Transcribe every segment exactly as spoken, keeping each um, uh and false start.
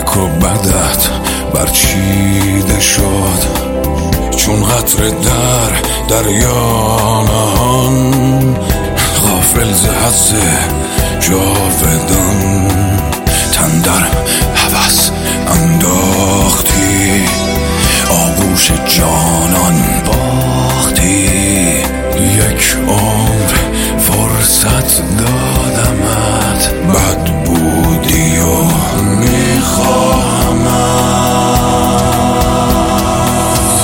نیک و بدت برچیده شد، چون قطره در دریا نهان، غافل ز حظ جاودان. تن در هوس انداختی، آغوش جانان باختی، یک عمر فرصت دادمت، بد بودی و میخواهمت.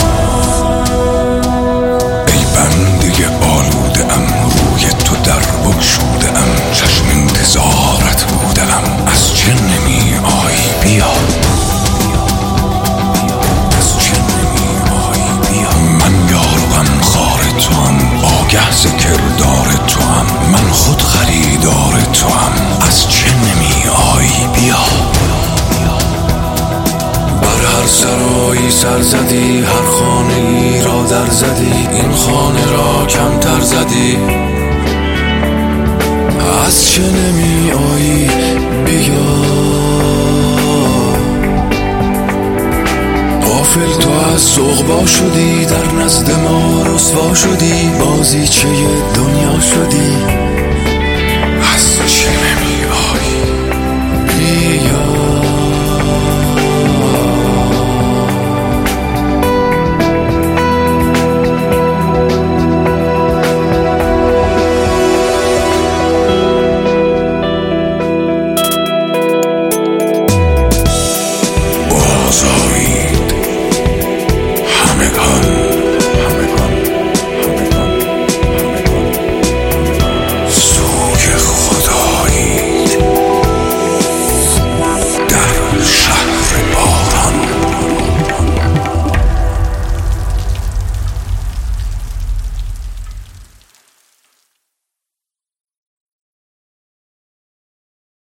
ای بنده آلوده ام، روی تو در بگشوده ام، چشم انتظارت بوده ام، از چه نمی آیی بیا، از چه نمی آیی بیا. من یار و غمخوار توام، آگه ز کردار توام، من خود خریدار توام، از چه نمی آیی بیا. بر هر سرایی سر زدی، هر خانه ای را در زدی، این خانه را کمتر زدی، از چه نمی آیی بیا. غافل تو از سغبا شدی، در نزد ما رسوا شدی، بازیچه دنیا شدی، از